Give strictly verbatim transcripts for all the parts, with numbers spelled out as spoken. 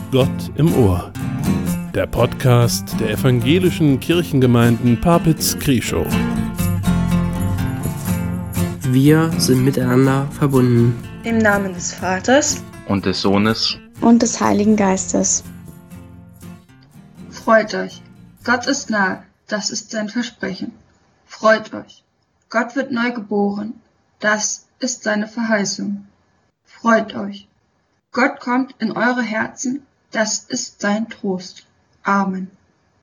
Gott im Ohr. Der Podcast der evangelischen Kirchengemeinden Papitz-Krieschow. Wir sind miteinander verbunden. Im Namen des Vaters und des Sohnes und des Heiligen Geistes. Freut euch, Gott ist nahe, das ist sein Versprechen. Freut euch, Gott wird neu geboren, das ist seine Verheißung. Freut euch, Gott kommt in eure Herzen, das ist sein Trost. Amen.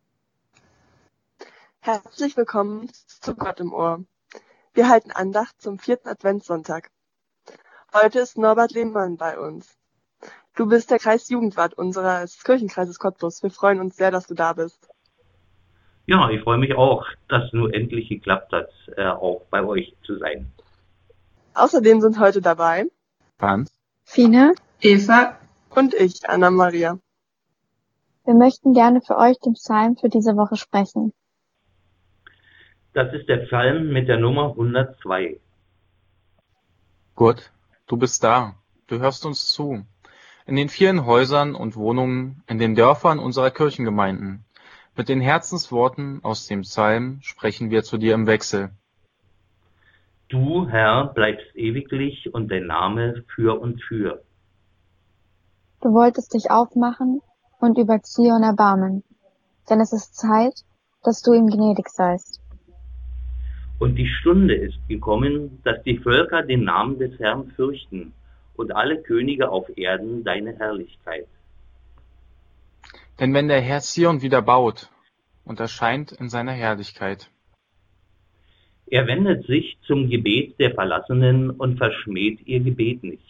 Herzlich willkommen zu Gott im Ohr. Wir halten Andacht zum vierten Adventssonntag. Heute ist Norbert Lehmann bei uns. Du bist der Kreisjugendwart unseres Kirchenkreises Cottbus. Wir freuen uns sehr, dass du da bist. Ja, ich freue mich auch, dass es nun endlich geklappt hat, äh, auch bei euch zu sein. Außerdem sind heute dabei Hans, Fine, Eva und ich, Anna-Maria. Wir möchten gerne für euch den Psalm für diese Woche sprechen. Das ist der Psalm mit der Nummer hundertzwei. Gott, du bist da, du hörst uns zu. In den vielen Häusern und Wohnungen, in den Dörfern unserer Kirchengemeinden. Mit den Herzensworten aus dem Psalm sprechen wir zu dir im Wechsel. Du, Herr, bleibst ewiglich und dein Name für und für. Du wolltest dich aufmachen und über Zion erbarmen, denn es ist Zeit, dass du ihm gnädig seist. Und die Stunde ist gekommen, dass die Völker den Namen des Herrn fürchten und alle Könige auf Erden deine Herrlichkeit. Denn wenn der Herr Zion wieder baut und erscheint in seiner Herrlichkeit. Er wendet sich zum Gebet der Verlassenen und verschmäht ihr Gebet nicht.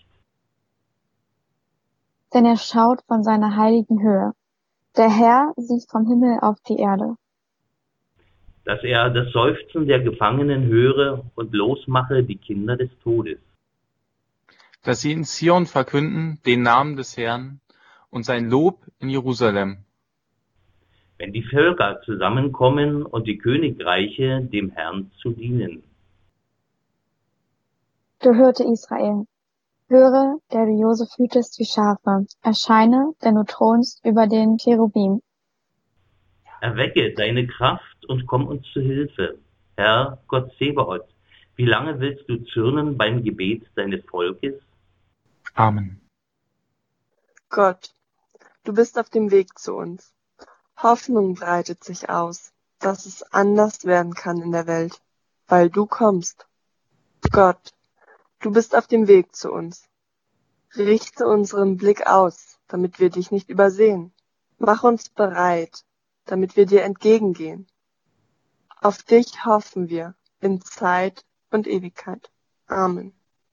Denn er schaut von seiner heiligen Höhe. Der Herr sieht vom Himmel auf die Erde. Dass er das Seufzen der Gefangenen höre und losmache die Kinder des Todes. Dass sie in Zion verkünden den Namen des Herrn und sein Lob in Jerusalem. Wenn die Völker zusammenkommen und die Königreiche dem Herrn zu dienen. Du hörte Israel. Höre, der du Josef hütest wie Schafe. Erscheine, denn du thronst über den Cherubim. Erwecke deine Kraft und komm uns zu Hilfe. Herr Gott Zebaoth, wie lange willst du zürnen beim Gebet deines Volkes? Amen. Gott, du bist auf dem Weg zu uns. Hoffnung breitet sich aus, dass es anders werden kann in der Welt, weil du kommst. Gott, du bist auf dem Weg zu uns. Richte unseren Blick aus, damit wir dich nicht übersehen. Mach uns bereit, damit wir dir entgegengehen. Auf dich hoffen wir in Zeit und Ewigkeit. Amen.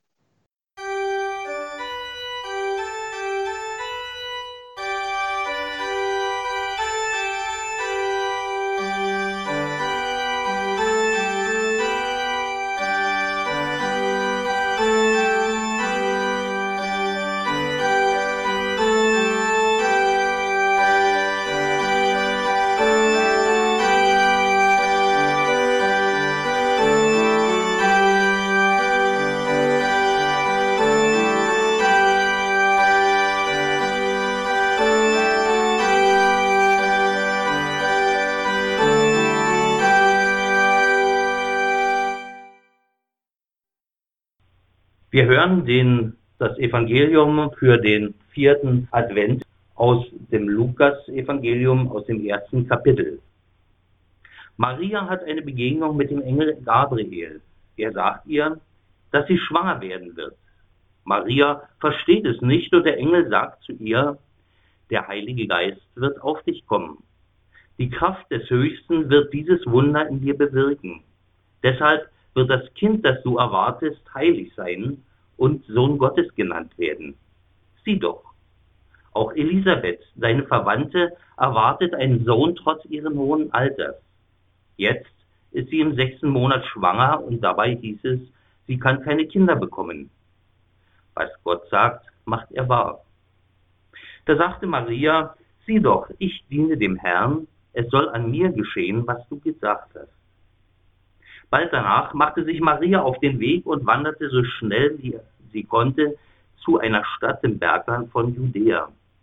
Wir hören den, das Evangelium für den vierten Advent aus dem Lukas-Evangelium aus dem ersten Kapitel. Maria hat eine Begegnung mit dem Engel Gabriel. Er sagt ihr, dass sie schwanger werden wird. Maria versteht es nicht und der Engel sagt zu ihr, der Heilige Geist wird auf dich kommen. Die Kraft des Höchsten wird dieses Wunder in dir bewirken. Deshalb wird das Kind, das du erwartest, heilig sein und Sohn Gottes genannt werden. Sieh doch, auch Elisabeth, deine Verwandte, erwartet einen Sohn trotz ihren hohen Alters. Jetzt ist sie im sechsten Monat schwanger und dabei hieß es, sie kann keine Kinder bekommen. Was Gott sagt, macht er wahr. Da sagte Maria, sieh doch, ich diene dem Herrn, es soll an mir geschehen, was du gesagt hast. Bald danach machte sich Maria auf den Weg und wanderte so schnell wie sie konnte zu einer Stadt im Bergland von Judäa.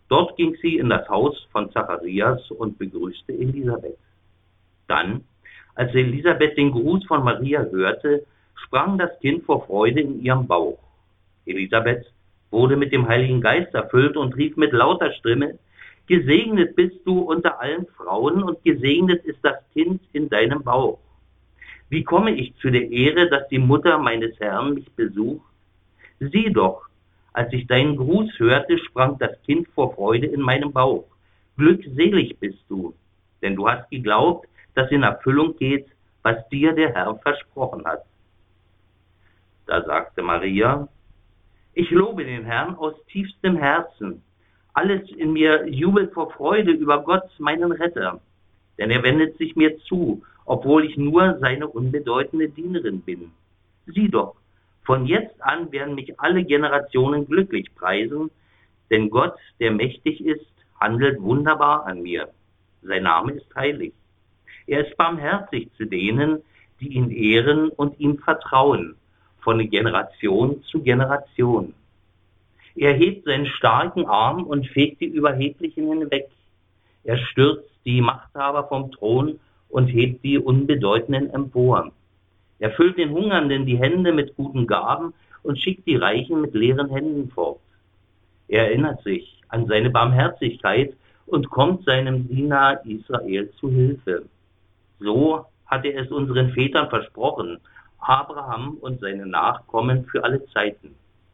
Dort ging sie in das Haus von Zacharias und begrüßte Elisabeth. Dann, als Elisabeth den Gruß von Maria hörte, sprang das Kind vor Freude in ihrem Bauch. Elisabeth wurde mit dem Heiligen Geist erfüllt und rief mit lauter Stimme: Gesegnet bist du unter allen Frauen und gesegnet ist das Kind in deinem Bauch. Wie komme ich zu der Ehre, dass die Mutter meines Herrn mich besucht? Sieh doch, als ich deinen Gruß hörte, sprang das Kind vor Freude in meinem Bauch. Glückselig bist du, denn du hast geglaubt, dass in Erfüllung geht, was dir der Herr versprochen hat. Da sagte Maria: Ich lobe den Herrn aus tiefstem Herzen. Alles in mir jubelt vor Freude über Gott, meinen Retter. Denn er wendet sich mir zu, obwohl ich nur seine unbedeutende Dienerin bin. Sieh doch, von jetzt an werden mich alle Generationen glücklich preisen, denn Gott, der mächtig ist, handelt wunderbar an mir. Sein Name ist heilig. Er ist barmherzig zu denen, die ihn ehren und ihm vertrauen, von Generation zu Generation. Er hebt seinen starken Arm und fegt die Überheblichen hinweg. Er stürzt die Machthaber vom Thron und hebt die Unbedeutenden empor. Er füllt den Hungernden die Hände mit guten Gaben und schickt die Reichen mit leeren Händen fort. Er erinnert sich an seine Barmherzigkeit und kommt seinem Diener Israel zu Hilfe. So hat er es unseren Vätern versprochen, Abraham und seine Nachkommen für alle Zeiten.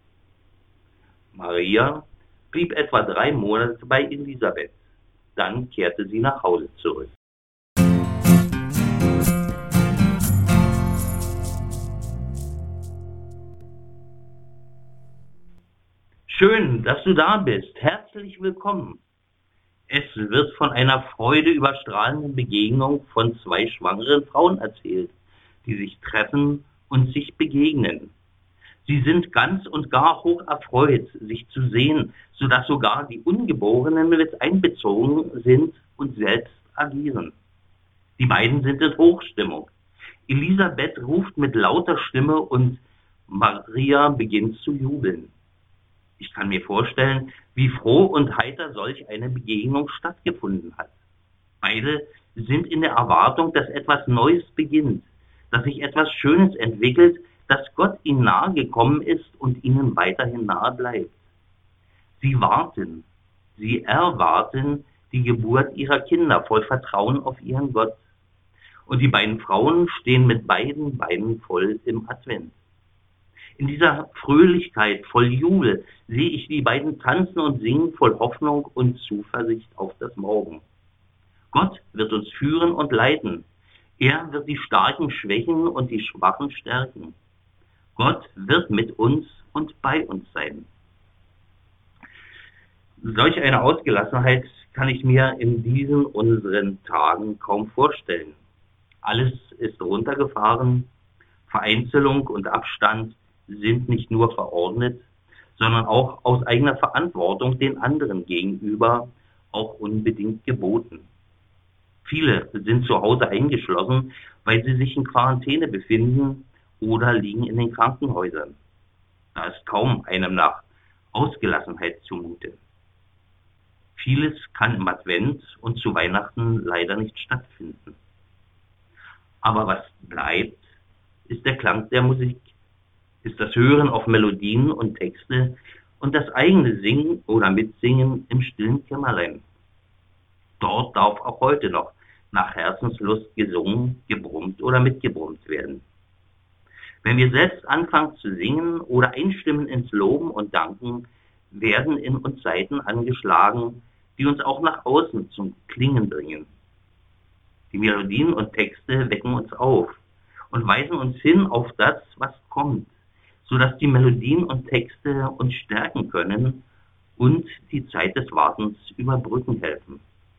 Maria blieb etwa drei Monate bei Elisabeth. Dann kehrte sie nach Hause zurück. Schön, dass du da bist. Herzlich willkommen. Es wird von einer Freude überstrahlenden Begegnung von zwei schwangeren Frauen erzählt, die sich treffen und sich begegnen. Sie sind ganz und gar hoch erfreut, sich zu sehen, sodass sogar die Ungeborenen mit einbezogen sind und selbst agieren. Die beiden sind in Hochstimmung. Elisabeth ruft mit lauter Stimme und Maria beginnt zu jubeln. Ich kann mir vorstellen, wie froh und heiter solch eine Begegnung stattgefunden hat. Beide sind in der Erwartung, dass etwas Neues beginnt, dass sich etwas Schönes entwickelt, dass Gott ihnen nahe gekommen ist und ihnen weiterhin nahe bleibt. Sie warten, sie erwarten die Geburt ihrer Kinder voll Vertrauen auf ihren Gott. Und die beiden Frauen stehen mit beiden Beinen voll im Advent. In dieser Fröhlichkeit, voll Jubel, sehe ich die beiden tanzen und singen voll Hoffnung und Zuversicht auf das Morgen. Gott wird uns führen und leiten. Er wird die Starken schwächen und die Schwachen stärken. Gott wird mit uns und bei uns sein. Solch eine Ausgelassenheit kann ich mir in diesen unseren Tagen kaum vorstellen. Alles ist runtergefahren, Vereinzelung und Abstand sind nicht nur verordnet, sondern auch aus eigener Verantwortung den anderen gegenüber auch unbedingt geboten. Viele sind zu Hause eingeschlossen, weil sie sich in Quarantäne befinden oder liegen in den Krankenhäusern. Da ist kaum einem nach Ausgelassenheit zumute. Vieles kann im Advent und zu Weihnachten leider nicht stattfinden. Aber was bleibt, ist der Klang der Musik, ist das Hören auf Melodien und Texte und das eigene Singen oder Mitsingen im stillen Kämmerlein. Dort darf auch heute noch nach Herzenslust gesungen, gebrummt oder mitgebrummt werden. Wenn wir selbst anfangen zu singen oder einstimmen ins Loben und Danken, werden in uns Saiten angeschlagen, die uns auch nach außen zum Klingen bringen. Die Melodien und Texte wecken uns auf und weisen uns hin auf das, was kommt, sodass die Melodien und Texte uns stärken können und die Zeit des Wartens überbrücken helfen.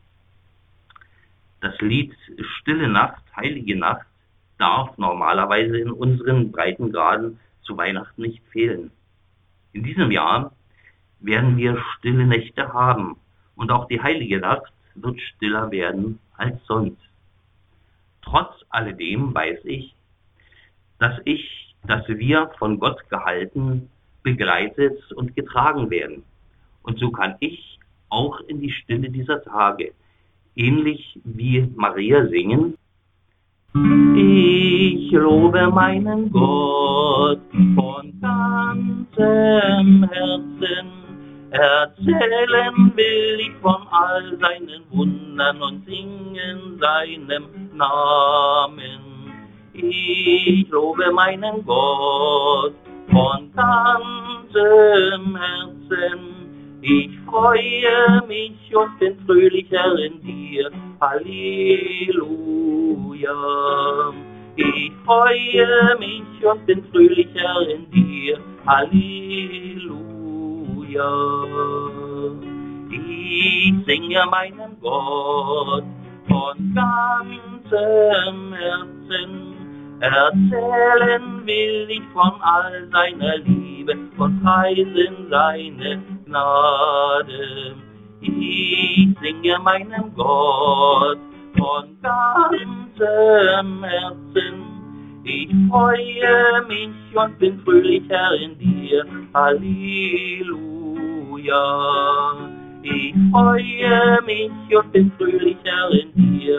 Das Lied Stille Nacht, Heilige Nacht darf normalerweise in unseren Breitengraden zu Weihnachten nicht fehlen. In diesem Jahr werden wir stille Nächte haben und auch die Heilige Nacht wird stiller werden als sonst. Trotz alledem weiß ich, dass ich, dass wir von Gott gehalten, begleitet und getragen werden. Und so kann ich auch in die Stille dieser Tage, ähnlich wie Maria singen. Ich lobe meinen Gott von ganzem Herzen, erzählen will ich von all seinen Wundern und singen seinem Namen. Ich lobe meinen Gott von ganzem Herzen, ich freue mich und bin fröhlicher in dir, Halleluja. Ich freue mich und bin fröhlicher in dir, Halleluja. Ich singe meinen Gott von ganzem Herzen, erzählen will ich von all seiner Liebe und preisen seine Gnade. Ich singe meinem Gott von ganzem Herzen, ich freue mich und bin fröhlicher in dir, Halleluja. Ich freue mich und bin fröhlicher in dir,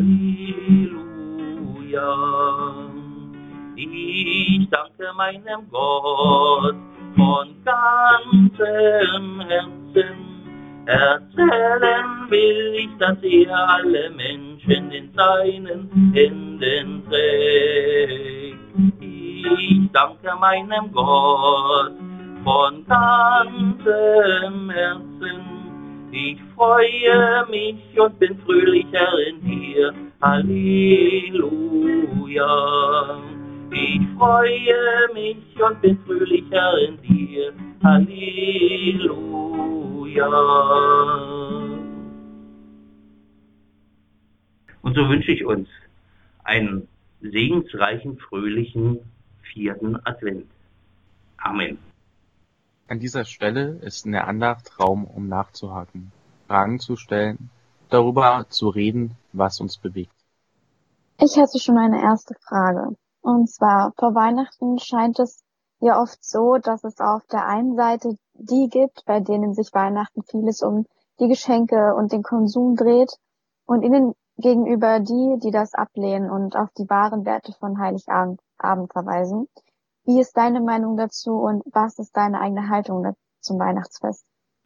Halleluja. Ich danke meinem Gott von ganzem Herzen, erzählen will ich, dass er alle Menschen in seinen Händen trägt. Ich danke meinem Gott von ganzem Herzen, ich freue mich und bin fröhlicher in dir, Halleluja. Ich freue mich und bin fröhlicher in dir, Halleluja. Und so wünsche ich uns einen segensreichen, fröhlichen vierten Advent. Amen. An dieser Stelle ist in der Andacht Raum, um nachzuhaken, Fragen zu stellen, darüber zu reden, was uns bewegt. Ich hätte schon eine erste Frage. Und zwar, vor Weihnachten scheint es ja oft so, dass es auf der einen Seite die gibt, bei denen sich Weihnachten vieles um die Geschenke und den Konsum dreht, und ihnen gegenüber die, die das ablehnen und auf die wahren Werte von Heiligabend Abend verweisen. Wie ist deine Meinung dazu und was ist deine eigene Haltung zum Weihnachtsfest?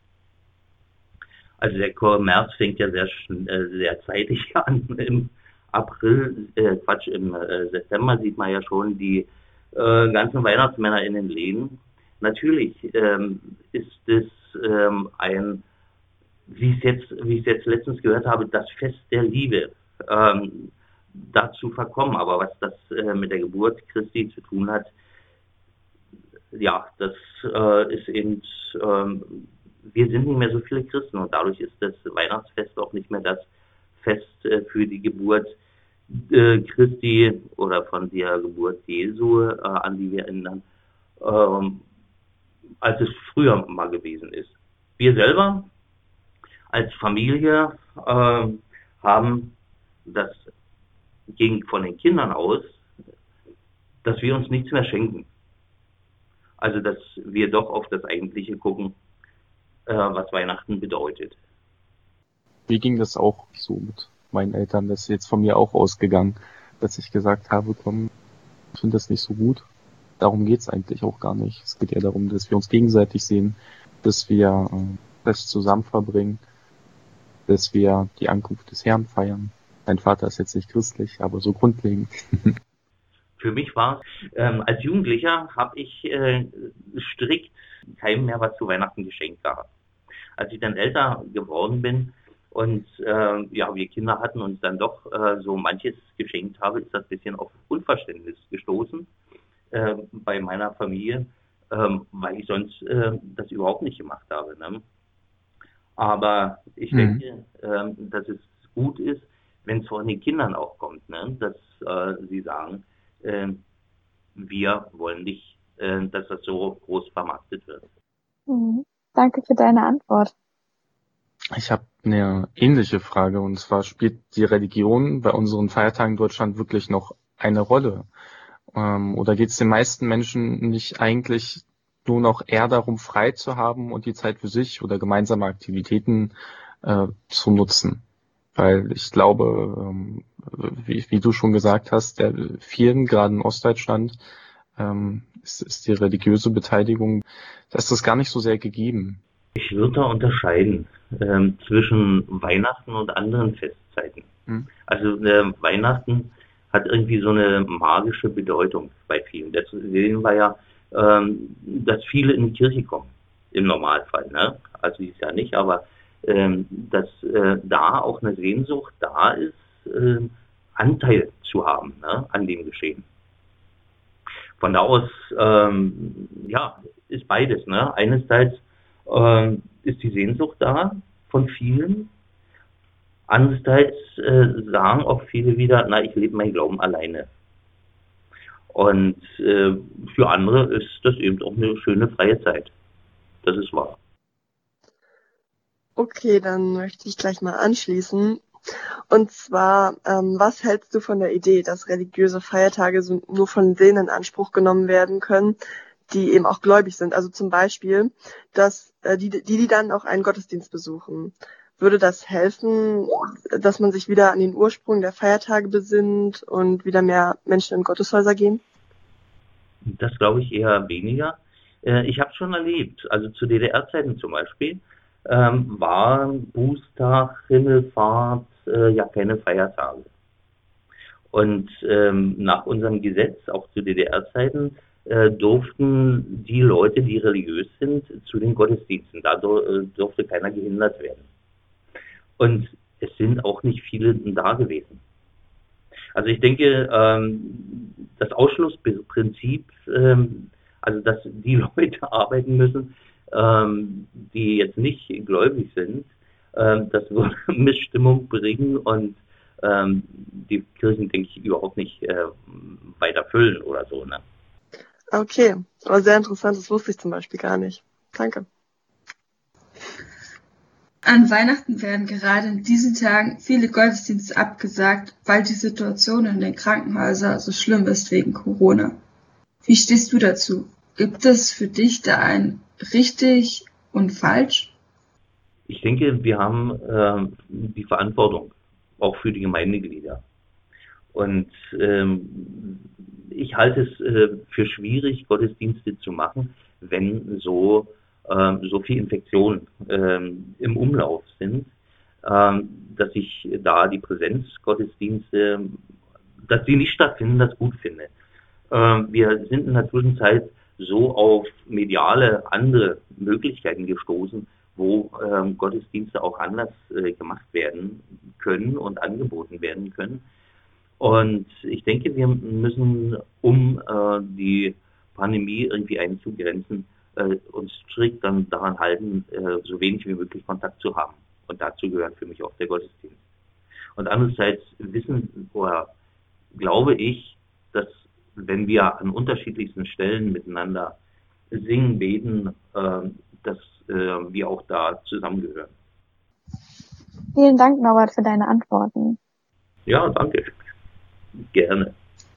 Also der Kommerz fängt ja sehr, äh, sehr zeitig an. Im April, äh, Quatsch, im äh, September sieht man ja schon die äh, ganzen Weihnachtsmänner in den Läden. Natürlich ähm, ist es ähm, ein, wie ich jetzt, wie ich jetzt letztens gehört habe, das Fest der Liebe ähm, dazu verkommen. Aber was das äh, mit der Geburt Christi zu tun hat, ja, das äh, ist eben, ähm, wir sind nicht mehr so viele Christen und dadurch ist das Weihnachtsfest auch nicht mehr das Fest äh, für die Geburt äh, Christi oder von der Geburt Jesu, äh, an die wir erinnern, ähm, als es früher mal gewesen ist. Wir selber als Familie äh, haben das, ging von den Kindern aus, dass wir uns nichts mehr schenken. Also, dass wir doch auf das Eigentliche gucken, äh, was Weihnachten bedeutet. Mir ging das auch so mit meinen Eltern, das ist jetzt von mir auch ausgegangen, dass ich gesagt habe, komm, ich finde das nicht so gut. Darum geht's eigentlich auch gar nicht. Es geht ja darum, dass wir uns gegenseitig sehen, dass wir äh, Fest zusammen verbringen, dass wir die Ankunft des Herrn feiern. Mein Vater ist jetzt nicht christlich, aber so grundlegend. Für mich war ähm, als Jugendlicher habe ich äh, strikt keinem mehr was zu Weihnachten geschenkt gehabt. Als ich dann älter geworden bin und äh, ja, wir Kinder hatten und dann doch äh, so manches geschenkt habe, ist das ein bisschen auf Unverständnis gestoßen äh, bei meiner Familie, äh, weil ich sonst äh, das überhaupt nicht gemacht habe. Ne? Aber ich mhm. denke, äh, dass es gut ist, wenn es von den Kindern auch kommt, ne? Dass äh, sie sagen, äh, wir wollen nicht, äh, dass das so groß vermarktet wird. Mhm. Danke für deine Antwort. Ich habe eine ähnliche Frage, und zwar spielt die Religion bei unseren Feiertagen in Deutschland wirklich noch eine Rolle? Ähm, oder geht es den meisten Menschen nicht eigentlich nun auch eher darum, frei zu haben und die Zeit für sich oder gemeinsame Aktivitäten äh, zu nutzen. Weil ich glaube, ähm, wie, wie du schon gesagt hast, der vielen, gerade in Ostdeutschland, ähm, ist, ist die religiöse Beteiligung, da ist das gar nicht so sehr gegeben. Ich würde da unterscheiden ähm, zwischen Weihnachten und anderen Festzeiten. Hm. Also äh, Weihnachten hat irgendwie so eine magische Bedeutung bei vielen. Deswegen war ja, ähm, dass viele in die Kirche kommen, im Normalfall. Ne? Also dieses Jahr nicht, aber ähm, dass äh, da auch eine Sehnsucht da ist, äh, Anteil zu haben, ne, an dem Geschehen. Von da aus, ähm, ja, ist beides. Ne? Einerseits ähm, ist die Sehnsucht da von vielen. Andererseits äh, sagen auch viele wieder, na, ich lebe meinen Glauben alleine. Und äh, für andere ist das eben auch eine schöne freie Zeit. Das ist wahr. Okay, dann möchte ich gleich mal anschließen. Und zwar, ähm, was hältst du von der Idee, dass religiöse Feiertage so nur von denen in Anspruch genommen werden können, die eben auch gläubig sind? Also zum Beispiel, dass äh, die, die, die dann auch einen Gottesdienst besuchen. Würde das helfen, dass man sich wieder an den Ursprung der Feiertage besinnt und wieder mehr Menschen in Gotteshäuser gehen? Das glaube ich eher weniger. Äh, ich habe es schon erlebt, also zu D D R-Zeiten zum Beispiel, ähm, waren Bußtag, Himmelfahrt äh, ja keine Feiertage. Und ähm, nach unserem Gesetz, auch zu D D R-Zeiten, äh, durften die Leute, die religiös sind, zu den Gottesdiensten. Da dur- durfte keiner gehindert werden. Und es sind auch nicht viele da gewesen. Also ich denke, ähm, das Ausschlussprinzip, ähm, also dass die Leute arbeiten müssen, ähm, die jetzt nicht gläubig sind, ähm, das würde Missstimmung bringen und ähm, die Kirchen, denke ich, überhaupt nicht äh, weiter füllen oder so. Ne? Okay, aber sehr interessant, das wusste ich zum Beispiel gar nicht. Danke. An Weihnachten werden gerade in diesen Tagen viele Gottesdienste abgesagt, weil die Situation in den Krankenhäusern so schlimm ist wegen Corona. Wie stehst du dazu? Gibt es für dich da ein richtig und falsch? Ich denke, wir haben äh, die Verantwortung, auch für die Gemeindeglieder. Und ähm, ich halte es äh, für schwierig, Gottesdienste zu machen, wenn so so viele Infektionen ähm, im Umlauf sind, ähm, dass ich da die Präsenzgottesdienste, dass die nicht stattfinden, das gut finde. Ähm, wir sind in der Zwischenzeit so auf mediale andere Möglichkeiten gestoßen, wo ähm, Gottesdienste auch anders äh, gemacht werden können und angeboten werden können. Und ich denke, wir müssen, um äh, die Pandemie irgendwie einzugrenzen, Äh, uns strikt dann daran halten, äh, so wenig wie möglich Kontakt zu haben. Und dazu gehört für mich auch der Gottesdienst. Und andererseits wissen oder glaube ich, dass wenn wir an unterschiedlichsten Stellen miteinander singen, beten, äh, dass äh, wir auch da zusammengehören. Vielen Dank, Norbert, für deine Antworten. Ja, danke. Gerne.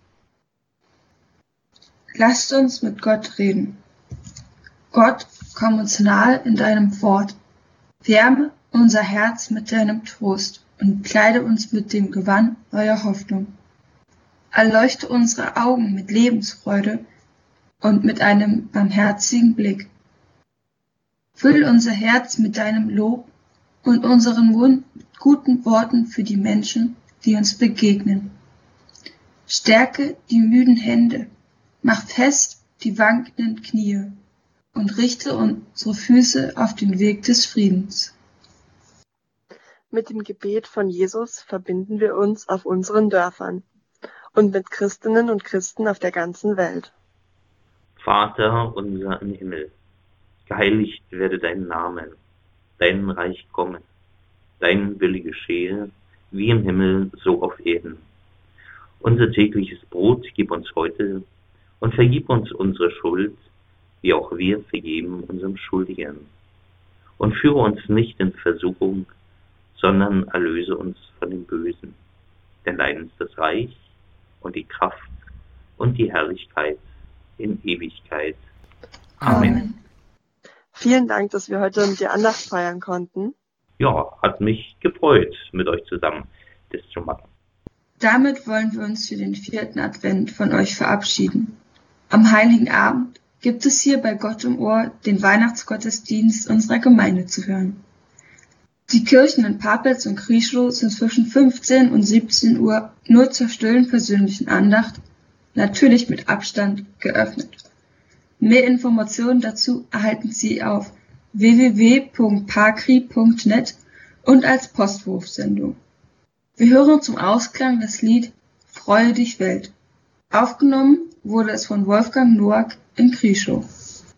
Lasst uns mit Gott reden. Gott, komm uns nahe in deinem Wort. Wärme unser Herz mit deinem Trost und kleide uns mit dem Gewand neuer Hoffnung. Erleuchte unsere Augen mit Lebensfreude und mit einem barmherzigen Blick. Füll unser Herz mit deinem Lob und unseren Mund mit guten Worten für die Menschen, die uns begegnen. Stärke die müden Hände, mach fest die wankenden Knie und richte unsere Füße auf den Weg des Friedens. Mit dem Gebet von Jesus verbinden wir uns auf unseren Dörfern und mit Christinnen und Christen auf der ganzen Welt. Vater unser im Himmel, geheiligt werde dein Name, dein Reich komme, dein Wille geschehe, wie im Himmel, so auf Erden. Unser tägliches Brot gib uns heute und vergib uns unsere Schuld, wie auch wir vergeben unserem Schuldigen. Und führe uns nicht in Versuchung, sondern erlöse uns von dem Bösen. Denn dein ist das Reich und die Kraft und die Herrlichkeit in Ewigkeit. Amen. Vielen Dank, dass wir heute mit dir Andacht feiern konnten. Ja, hat mich gefreut, mit euch zusammen das zu machen. Damit wollen wir uns für den vierten Advent von euch verabschieden. Am Heiligen Abend gibt es hier bei Gott im Ohr den Weihnachtsgottesdienst unserer Gemeinde zu hören. Die Kirchen in Papelz und Krieschow sind zwischen fünfzehn und siebzehn Uhr nur zur stillen persönlichen Andacht, natürlich mit Abstand, geöffnet. Mehr Informationen dazu erhalten Sie auf w w w punkt pakri punkt net und als Postwurfsendung. Wir hören zum Ausklang das Lied Freue dich Welt. Aufgenommen wurde es von Wolfgang Noack in Krieschow.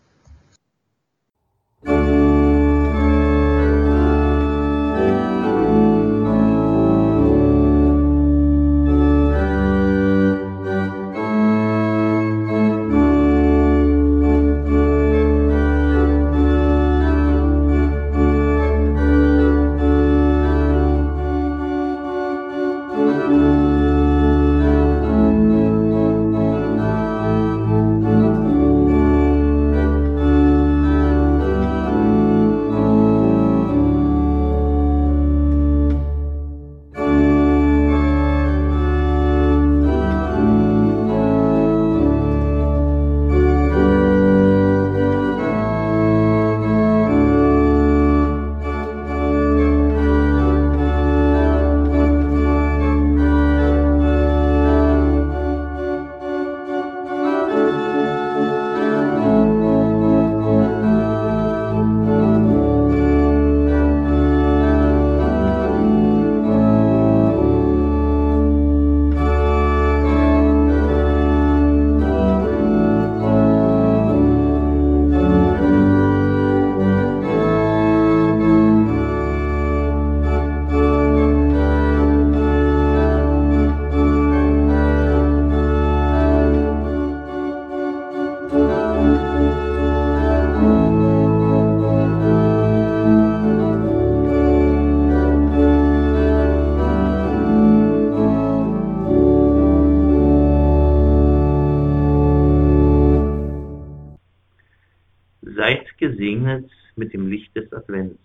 Seid gesegnet mit dem Licht des Advents.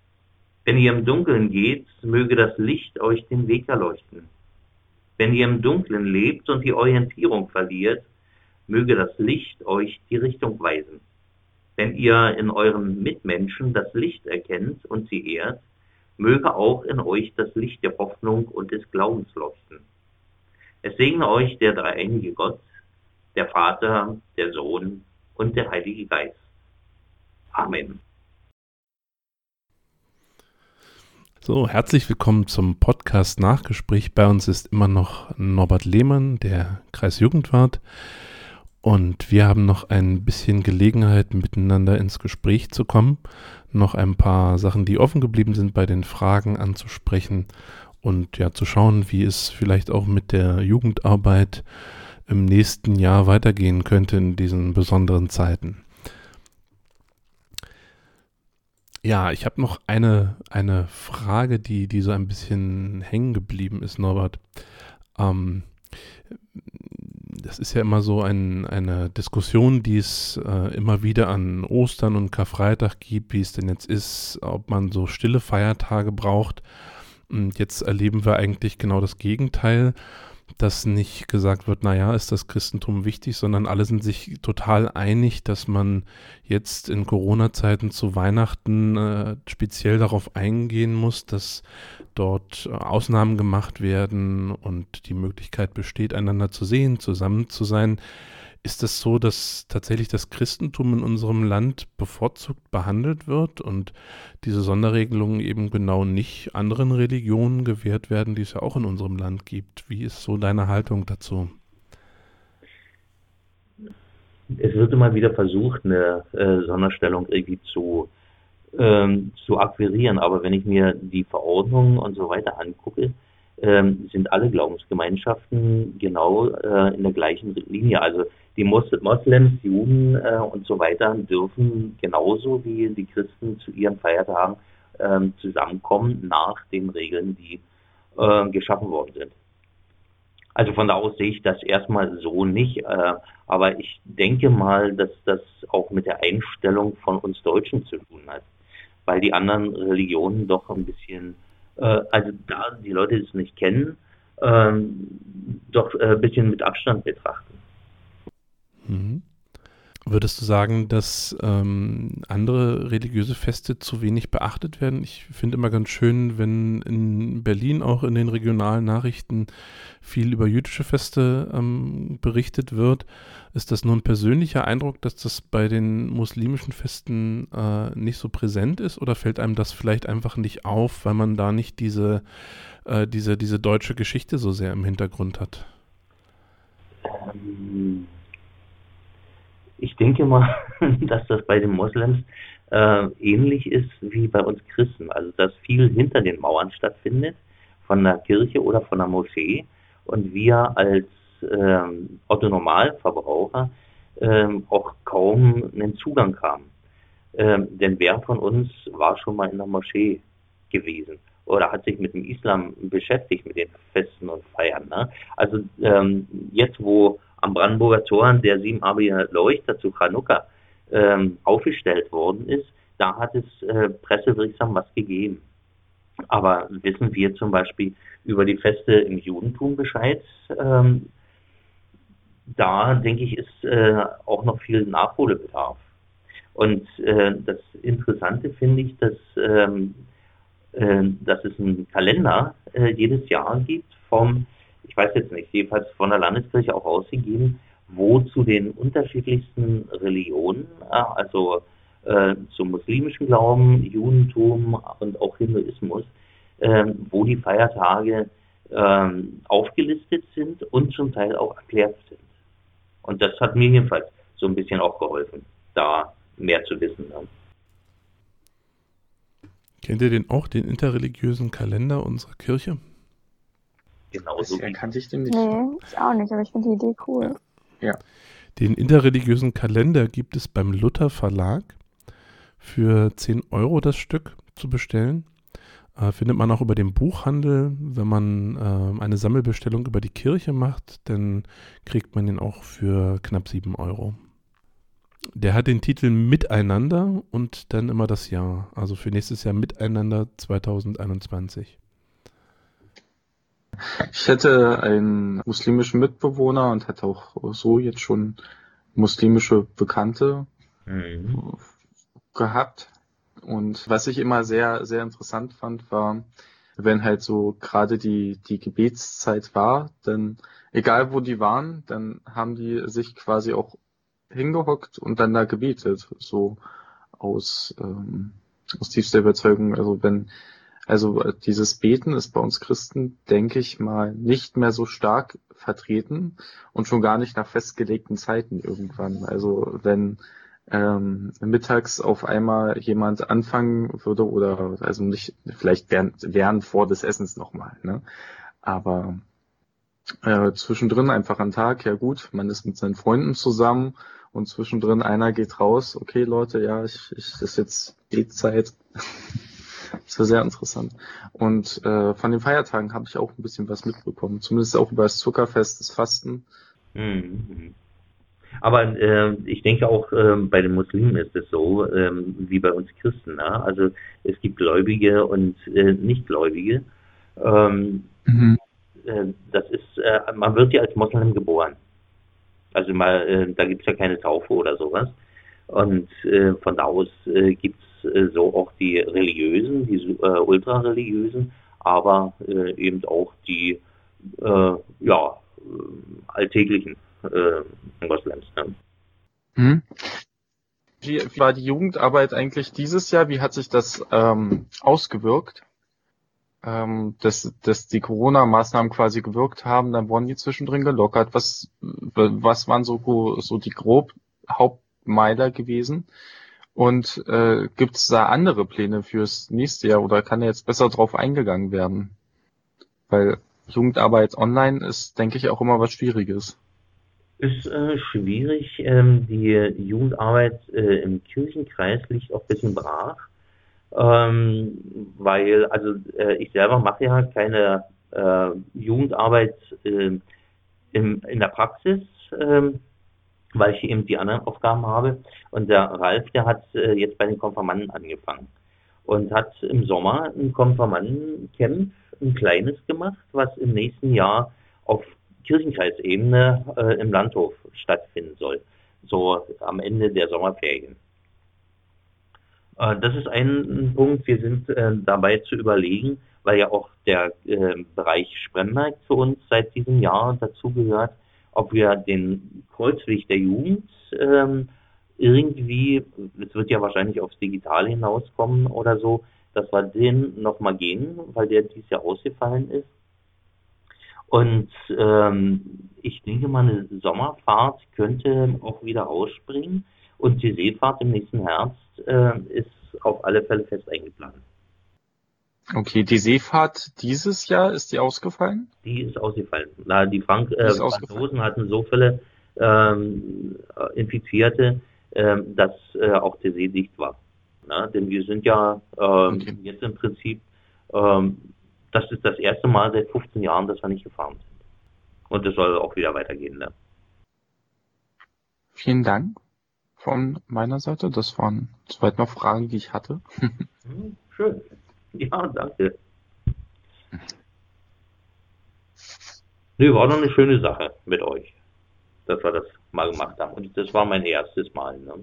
Wenn ihr im Dunkeln geht, möge das Licht euch den Weg erleuchten. Wenn ihr im Dunkeln lebt und die Orientierung verliert, möge das Licht euch die Richtung weisen. Wenn ihr in euren Mitmenschen das Licht erkennt und sie ehrt, möge auch in euch das Licht der Hoffnung und des Glaubens leuchten. Es segne euch der dreieinige Gott, der Vater, der Sohn und der Heilige Geist. Amen. So, herzlich willkommen zum Podcast Nachgespräch. Bei uns ist immer noch Norbert Lehmann, der Kreisjugendwart. Und wir haben noch ein bisschen Gelegenheit, miteinander ins Gespräch zu kommen. Noch ein paar Sachen, die offen geblieben sind, bei den Fragen anzusprechen und ja zu schauen, wie es vielleicht auch mit der Jugendarbeit im nächsten Jahr weitergehen könnte in diesen besonderen Zeiten. Ja, ich habe noch eine, eine Frage, die, die so ein bisschen hängen geblieben ist, Norbert. Ähm, das ist ja immer so ein, eine Diskussion, die es äh, immer wieder an Ostern und Karfreitag gibt, wie es denn jetzt ist, ob man so stille Feiertage braucht. Und jetzt erleben wir eigentlich genau das Gegenteil, dass nicht gesagt wird, naja, ist das Christentum wichtig, sondern alle sind sich total einig, dass man jetzt in Corona-Zeiten zu Weihnachten äh, speziell darauf eingehen muss, dass dort äh, Ausnahmen gemacht werden und die Möglichkeit besteht, einander zu sehen, zusammen zu sein. Ist es so, dass tatsächlich das Christentum in unserem Land bevorzugt behandelt wird und diese Sonderregelungen eben genau nicht anderen Religionen gewährt werden, die es ja auch in unserem Land gibt? Wie ist so deine Haltung dazu? Es wird immer wieder versucht, eine äh, Sonderstellung irgendwie zu, ähm, zu akquirieren, aber wenn ich mir die Verordnungen und so weiter angucke, ähm, sind alle Glaubensgemeinschaften genau äh, in der gleichen Linie. Also die Mos- Moslems, Juden äh, und so weiter dürfen genauso wie die Christen zu ihren Feiertagen ähm, zusammenkommen nach den Regeln, die äh, geschaffen worden sind. Also von da aus sehe ich das erstmal so nicht, äh, aber ich denke mal, dass das auch mit der Einstellung von uns Deutschen zu tun hat, weil die anderen Religionen doch ein bisschen, äh, also da die Leute es nicht kennen, ähm, doch äh, ein bisschen mit Abstand betrachten. Mhm. Würdest du sagen, dass ähm, andere religiöse Feste zu wenig beachtet werden? Ich finde immer ganz schön, wenn in Berlin auch in den regionalen Nachrichten viel über jüdische Feste ähm, berichtet wird. Ist das nur ein persönlicher Eindruck, dass das bei den muslimischen Festen äh, nicht so präsent ist? Oder fällt einem das vielleicht einfach nicht auf, weil man da nicht diese, äh, diese, diese deutsche Geschichte so sehr im Hintergrund hat? Ähm, Ich denke mal, dass das bei den Moslems äh, ähnlich ist wie bei uns Christen. Also dass viel hinter den Mauern stattfindet, von der Kirche oder von der Moschee. Und wir als ähm, Otto-Normalverbraucher ähm, auch kaum einen Zugang haben. Ähm, denn wer von uns war schon mal in der Moschee gewesen oder hat sich mit dem Islam beschäftigt, mit den Festen und Feiern. Ne? Also ähm, jetzt, wo am Brandenburger Tor der siebenarbige Leuchter zu Chanukka ähm, aufgestellt worden ist, da hat es äh, pressewirksam was gegeben. Aber wissen wir zum Beispiel über die Feste im Judentum Bescheid? Ähm, da, denke ich, ist äh, auch noch viel Nachholbedarf. Und äh, das Interessante finde ich, dass, ähm, äh, dass es einen Kalender äh, jedes Jahr gibt vom, ich weiß jetzt nicht, jedenfalls von der Landeskirche auch ausgegeben, wo zu den unterschiedlichsten Religionen, äh, also äh, zum muslimischen Glauben, Judentum und auch Hinduismus, äh, wo die Feiertage äh, aufgelistet sind und zum Teil auch erklärt sind. Und das hat mir jedenfalls so ein bisschen auch geholfen, da mehr zu wissen. Ne? Kennt ihr den auch, den interreligiösen Kalender unserer Kirche? Genauso Bisher wie kannte ich den nicht. Nee, ich auch nicht, aber ich finde die Idee cool. Ja. Den interreligiösen Kalender gibt es beim Luther Verlag für zehn Euro das Stück zu bestellen. Äh, findet man auch über den Buchhandel. Wenn man äh, eine Sammelbestellung über die Kirche macht, dann kriegt man den auch für knapp sieben Euro. Der hat den Titel Miteinander und dann immer das Jahr. Also für nächstes Jahr Miteinander zwanzig einundzwanzig. Ich hätte einen muslimischen Mitbewohner und hatte auch so jetzt schon muslimische Bekannte Mhm. gehabt. Und was ich immer sehr, sehr interessant fand, war, wenn halt so gerade die, die Gebetszeit war, dann, egal wo die waren, dann haben die sich quasi auch hingehockt und dann da gebetet, so aus, ähm, aus tiefster Überzeugung. Also wenn, also äh, dieses Beten ist bei uns Christen, denke ich mal, nicht mehr so stark vertreten und schon gar nicht nach festgelegten Zeiten irgendwann. Also wenn ähm, mittags auf einmal jemand anfangen würde oder also nicht vielleicht während, während vor des Essens nochmal, ne? Aber äh, zwischendrin einfach am Tag, ja gut, man ist mit seinen Freunden zusammen und zwischendrin einer geht raus, okay Leute, ja, ich, ich das ist jetzt Betzeit. Das war sehr interessant. Und äh, von den Feiertagen habe ich auch ein bisschen was mitbekommen, zumindest auch über das Zuckerfest, das Fasten. Mhm. Aber äh, ich denke auch äh, bei den Muslimen ist es so, äh, wie bei uns Christen. Ne? Also es gibt Gläubige und äh, Nichtgläubige. Ähm, Mhm. äh, das ist, äh, man wird ja als Moslem geboren. Also mal, äh, da gibt es ja keine Taufe oder sowas. Und äh, von da aus äh, gibt es äh, so auch die religiösen, die äh, ultrareligiösen, aber äh, eben auch die äh, ja, äh, alltäglichen äh, Moslems. Ne? Mhm. Wie war die Jugendarbeit eigentlich dieses Jahr? Wie hat sich das ähm, ausgewirkt? Ähm, dass, dass die Corona-Maßnahmen quasi gewirkt haben, dann wurden die zwischendrin gelockert. Was, was waren so, so die grob Hauptmeiler gewesen? Und äh, gibt es da andere Pläne fürs nächste Jahr oder kann da jetzt besser drauf eingegangen werden? Weil Jugendarbeit online ist, denke ich, auch immer was Schwieriges. Ist äh, schwierig. Ähm, die Jugendarbeit äh, im Kirchenkreis liegt auch ein bisschen brach, ähm, weil, also äh, ich selber mache ja keine äh, Jugendarbeit äh, in, in der Praxis, ähm, weil ich eben die anderen Aufgaben habe. Und der Ralf, der hat äh, jetzt bei den Konfirmanden angefangen und hat im Sommer ein Konfirmandencamp, ein kleines gemacht, was im nächsten Jahr auf Kirchenkreisebene äh, im Landhof stattfinden soll, so am Ende der Sommerferien. Äh, das ist ein Punkt, wir sind äh, dabei zu überlegen, weil ja auch der äh, Bereich Spremberg für uns seit diesem Jahr dazugehört, ob wir den Kreuzweg der Jugend ähm, irgendwie, es wird ja wahrscheinlich aufs Digitale hinauskommen oder so, dass wir den nochmal gehen, weil der dieses Jahr ausgefallen ist. Und ähm, ich denke mal, eine Sommerfahrt könnte auch wieder ausspringen und die Seefahrt im nächsten Herbst äh, ist auf alle Fälle fest eingeplant. Okay, die Seefahrt dieses Jahr, ist die ausgefallen? Die ist ausgefallen. Na, die Frank äh, ist Franzosen hatten so viele ähm, Infizierte, ähm, dass äh, auch der See dicht war. Na, denn wir sind ja ähm, Okay. jetzt im Prinzip, ähm, das ist das erste Mal seit fünfzehn Jahren, dass wir nicht gefahren sind. Und es soll auch wieder weitergehen. Ne? Vielen Dank von meiner Seite. Das waren soweit noch Fragen, die ich hatte. Hm, schön. Ja, danke. Nee, war doch eine schöne Sache mit euch, dass wir das mal gemacht haben. Und das war mein erstes Mal. Ne?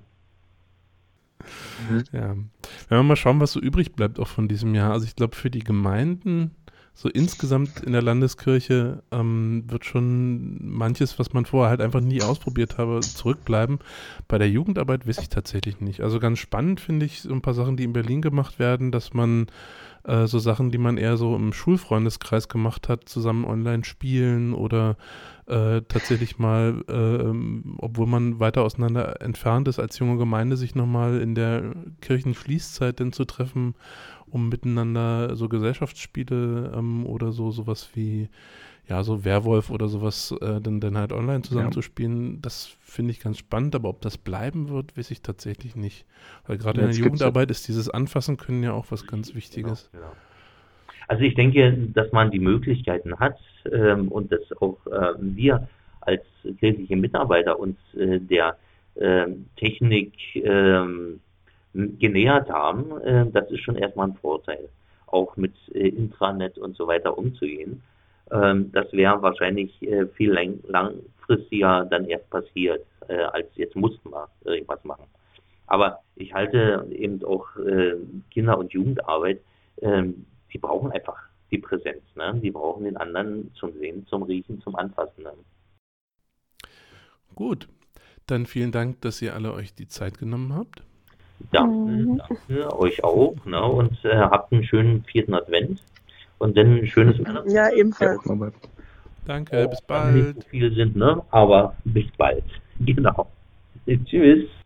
Ja. Wenn wir mal schauen, was so übrig bleibt auch von diesem Jahr. Also ich glaube, für die Gemeinden, so insgesamt in der Landeskirche, ähm, wird schon manches, was man vorher halt einfach nie ausprobiert habe, zurückbleiben. Bei der Jugendarbeit weiß ich tatsächlich nicht. Also ganz spannend finde ich so ein paar Sachen, die in Berlin gemacht werden, dass man äh, so Sachen, die man eher so im Schulfreundeskreis gemacht hat, zusammen online spielen oder äh, tatsächlich mal, äh, obwohl man weiter auseinander entfernt ist, als junge Gemeinde sich nochmal in der Kirchenschließzeit dann zu treffen, um miteinander so Gesellschaftsspiele ähm, oder so sowas wie, ja, so Werwolf oder sowas äh, dann, dann halt online zusammen Ja. zu spielen, das finde ich ganz spannend, aber ob das bleiben wird, weiß ich tatsächlich nicht. Weil gerade Ja, in der jetzt gibt's ja- Jugendarbeit ist dieses Anfassen können ja auch was ganz Wichtiges. Genau, genau. Also ich denke, dass man die Möglichkeiten hat ähm, und dass auch äh, wir als kirchliche Mitarbeiter uns äh, der ähm, Technik ähm, genähert haben, äh, das ist schon erstmal ein Vorteil, auch mit äh, Intranet und so weiter umzugehen. Ähm, das wäre wahrscheinlich äh, viel lang, langfristiger dann erst passiert, äh, als jetzt mussten wir irgendwas machen. Aber ich halte eben auch äh, Kinder- und Jugendarbeit, ähm, die brauchen einfach die Präsenz, ne? Die brauchen den anderen zum Sehen, zum Riechen, zum Anfassen. Ne? Gut, dann vielen Dank, dass ihr alle euch die Zeit genommen habt. Danke, Mhm. danke euch auch, ne? Und äh, habt einen schönen vierten Advent und dann ein schönes Weihnachten. Ja, ebenfalls. Danke, bis Auch wenn wir nicht bald. so viele sind, ne? Aber bis bald. Genau. Tschüss.